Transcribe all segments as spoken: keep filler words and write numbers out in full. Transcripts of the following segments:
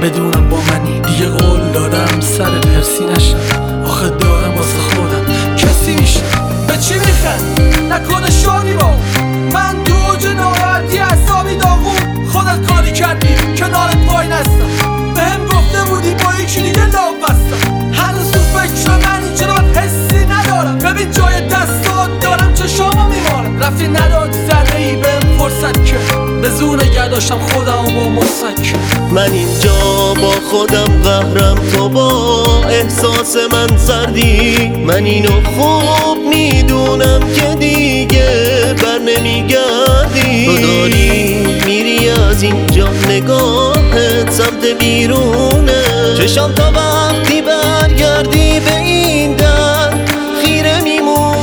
بدونم با منی. دیگه قول دادم سر پرسی نشم، آخه دارم واسه خودم کسی میشه. به چی میخند؟ نکنه شادی با من تو اوج ناراحتی حسابی داغون. خودت کاری کردی کنارت وای نستم، بهم گفته بودی با یکی دیگه لاف بستم. هنوز تو فکر منی چرا من حسی ندارم؟ ببین جای دستات دارم چشامو میمارم. رفتی ندادی ذره ای بهم فرصت که به زور نگه داشتم خودم با مسکن. من اینجا با خودم قهرم، تو با احساس من سردی. من اینو خوب میدونم که دیگه بر نمیگردی. تو داری میری از اینجا، نگاهت سمت بیرونه. چشام تا وقتی برگردی به این در خیره میمونه.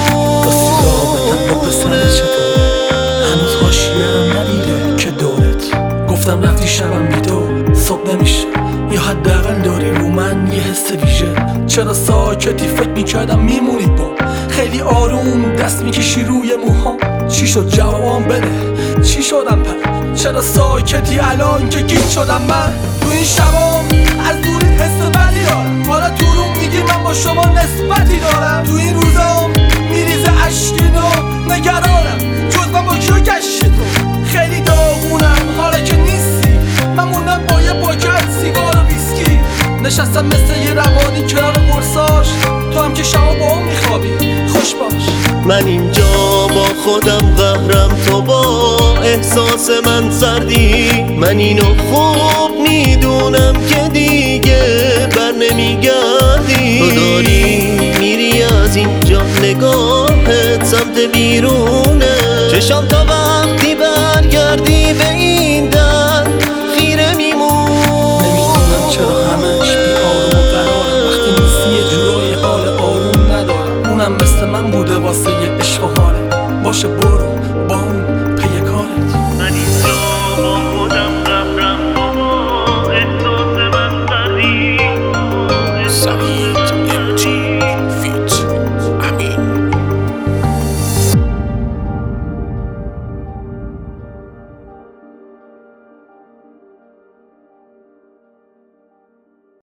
هنوز حاشیه‌ام ندیده که دورت گفتم رفتی شبم بی تو صبح نمیشه، یا حداقل داری رو من یه حس ویژه. چرا ساکتی؟ فکر میکردم میمونی با خیلی آروم دست میکشی روی موهام. چی شد جوابم بده، چی شدم پر؟ چرا ساکتی الان که گیج شدم من؟ تو این شبام از دوری حس بدی دارم، حالا تو رو میگی من با شما نسبتی دارم. تو این روزام میریزه اشکین و نگرانم، جز من با کیو گشت تو خیلی داغونم. حالا که نیستی من موندم با یه پاکت سیگار و ویسکی، نشستم مثل یه روانی کنار قرصاش. تو هم که شما با هم میخوابی خوش باش. من اینجا با خودم قهرم، تو با احساس من سردی. من اینو خوب میدونم که دیگه بر نمیگردی. تو داری میری از اینجا، نگاهت سمت بیرونه. چشام تا